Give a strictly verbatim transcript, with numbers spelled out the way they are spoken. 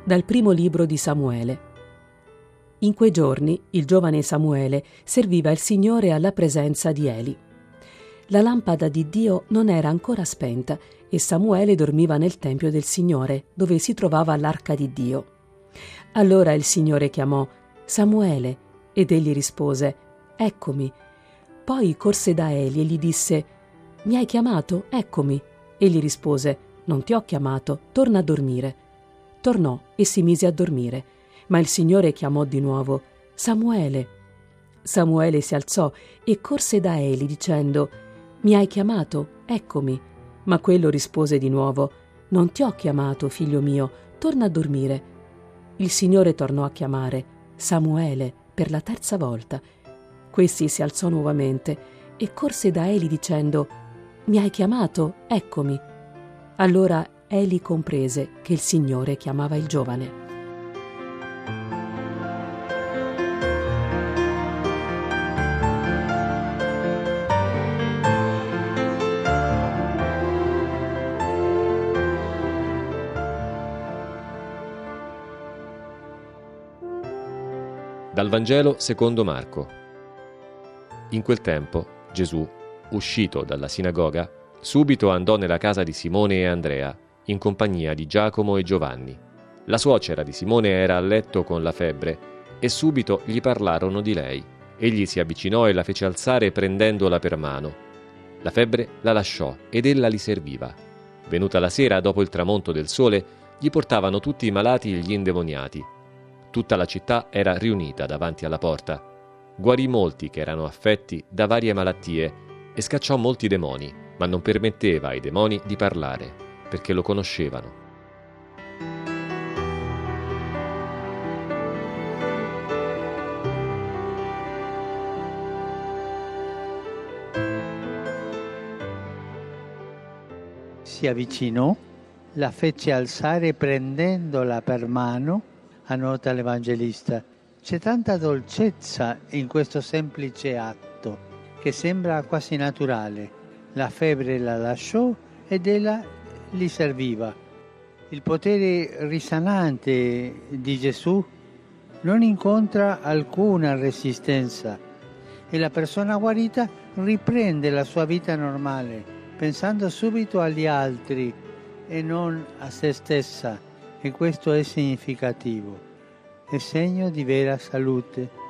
Dal primo libro di Samuele. In quei giorni il giovane Samuele serviva il Signore alla presenza di Eli. La lampada di Dio non era ancora spenta e Samuele dormiva nel tempio del Signore, dove si trovava l'arca di Dio. Allora il Signore chiamò: Samuele, ed egli rispose: Eccomi. Poi corse da Eli e gli disse: Mi hai chiamato? Eccomi. Egli rispose: Non ti ho chiamato, torna a dormire. Tornò e si mise a dormire, ma il Signore chiamò di nuovo: Samuele. Samuele si alzò e corse da Eli dicendo: Mi hai chiamato? Eccomi. Ma quello rispose di nuovo: Non ti ho chiamato, figlio mio, torna a dormire. Il Signore tornò a chiamare: Samuele, per la terza volta. Questi si alzò nuovamente e corse da Eli dicendo: Mi hai chiamato? Eccomi. Allora Eli comprese che il Signore chiamava il giovane. Dal Vangelo secondo Marco. In quel tempo Gesù, uscito dalla sinagoga, subito andò nella casa di Simone e Andrea, in compagnia di Giacomo e Giovanni. La suocera di Simone era a letto con la febbre, e subito gli parlarono di lei. Egli si avvicinò e la fece alzare prendendola per mano. La febbre la lasciò ed ella li serviva. Venuta la sera, dopo il tramonto del sole, gli portavano tutti i malati e gli indemoniati. Tutta la città era riunita davanti alla porta. Guarì molti che erano affetti da varie malattie e scacciò molti demoni, ma non permetteva ai demoni di parlare, perché lo conoscevano. Si avvicinò, la fece alzare prendendola per mano. Annota l'Evangelista. C'è tanta dolcezza in questo semplice atto, che sembra quasi naturale. La febbre la lasciò ed ella gli serviva. Il potere risanante di Gesù non incontra alcuna resistenza e la persona guarita riprende la sua vita normale, pensando subito agli altri e non a se stessa. E questo è significativo, è segno di vera salute.